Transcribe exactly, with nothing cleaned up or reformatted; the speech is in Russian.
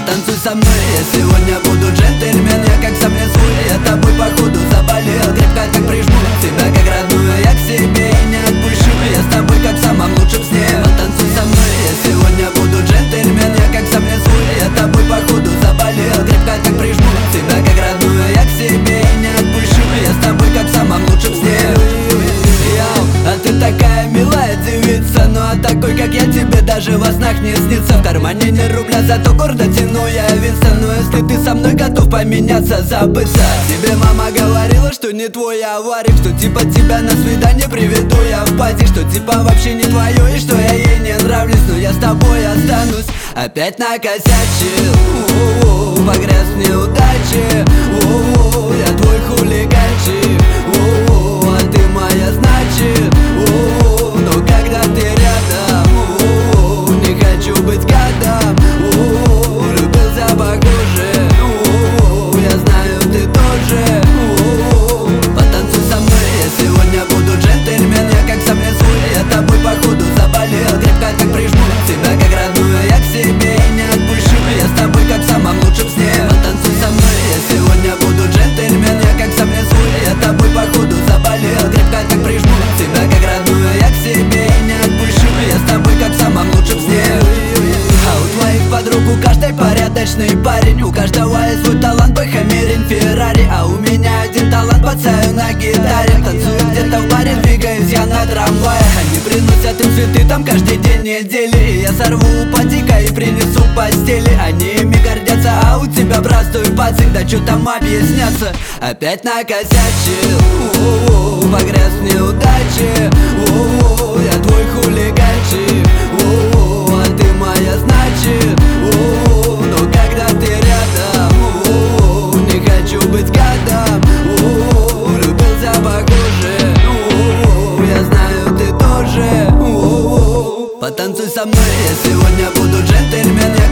Потанцуй со мной, я сегодня буду джентльмен. Я как сам свой, я тобой походу заболел. Крепко как прижму тебя как родную я к себе и не отпущу. Я с тобой как в самом лучшем сне. Потанцуй со мной, я сегодня буду джентльмен. Я как сам свой, я тобой походу заболел. Крепко как прижму тебя как родную я к себе и не отпущу. Я с тобой как в самом лучшем сне. А ты такая милая девица, ну а такой как я тебе даже во снах не снится. В кармане не рубля, зато гордо тяну я Винстон. Но если ты со мной готов поменяться, забыться. Тебе мама говорила, что не твой аварик, что типа тебя на свидание приведу я в пати, что типа вообще не твое и что я ей не нравлюсь. Но я с тобой останусь. Опять накосячил, у-у-у, погряз в неудаче, у-у-у, я твой хулиганчик, у-у-у, а ты моя значит, у-у-у, но когда ты рядом, у-у-у, не хочу быть гадом, у-у-у, влюбился похоже, у-у-у, я знаю ты тоже, у-у-у, потанцуй со мной, я сегодня буду джентльмен. Я как сам не свой, я тобой походу заболел. Крепко как прижму тебя как родную я к себе и не отпущу. Я с тобой как в самом лучшем сне. Потанцуй со мной, я сегодня буду джентльмен. Я как сам не свой, я тобой походу заболел. Крепко как прижму тебя как родную я к себе и не отпущу. Я с тобой как в самом лучшем сне. А у твоих подруг у каждой порядочный парень, у каждого есть свой талант, Бэхамерин, Феррари. А у меня один талант, пацаю на гитаре. Танцую где-то в баре, двигаюсь я на трамвае. Они приносят им цветы там каждый день недели, и я сорву упадика и принесу постели. Они ими гордятся, а у тебя простой пацик, да чё там объясняться. Опять накосячил, у-у-у, погряз в неудаче, у-у-у, я твой хулиганчик, у-у-у, а ты моя значит, у-у-у, но когда ты рядом, у-у-у, не хочу быть гадом, у-у-у, влюбился похоже, у-у-у, я знаю ты тоже, у-у-у, потанцуй со мной, я сегодня буду джентльмен. Я